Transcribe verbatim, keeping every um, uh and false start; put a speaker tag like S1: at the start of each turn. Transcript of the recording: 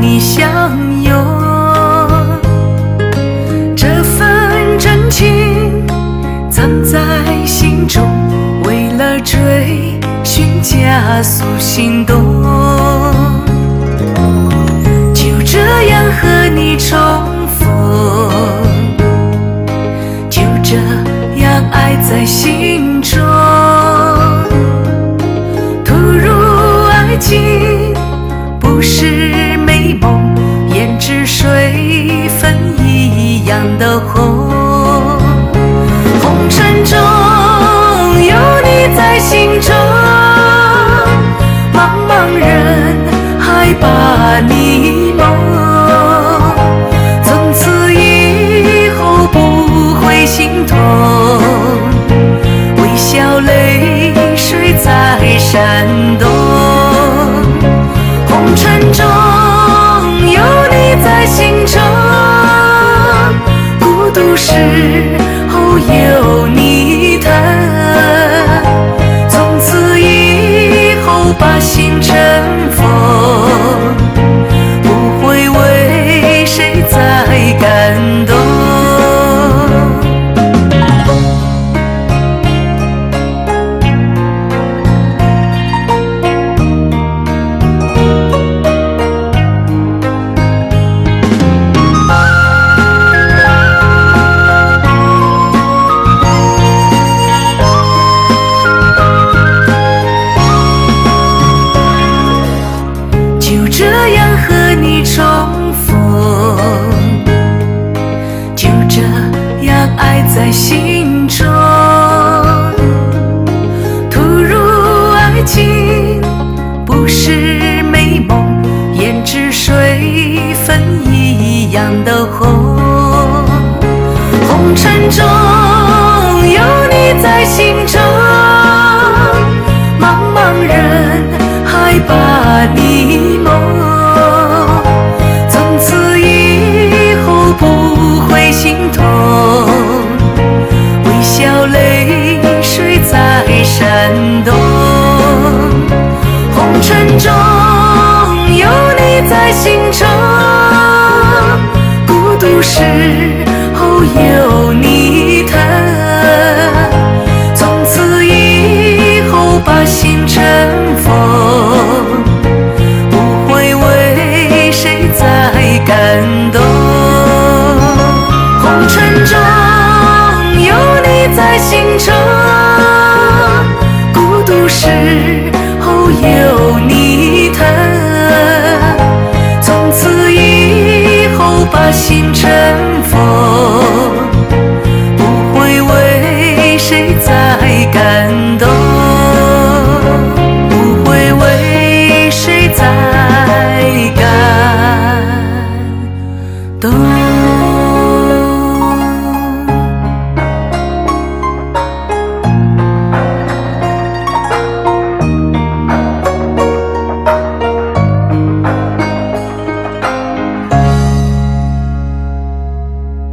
S1: 你相拥。这份真情藏在心中，为了追寻加速行动。就这样和你重逢，就这样爱在心中。突如爱情不是美梦，胭脂水粉一样的红。红尘中有你在心中，茫茫人海把你梦。从此以后不会心痛，微笑泪水在闪动。红尘中有你在心中，孤独时候有你疼。从此以后把心尘封，不会为谁再感动。就这样和你重逢，就这样爱在心中。突如爱情不是美梦，胭脂水粉一样的红。红尘中有你在心中，茫茫人海把你梦。从此以后不会心痛，微笑泪水在闪动。红尘中有你在心中，孤独时候有你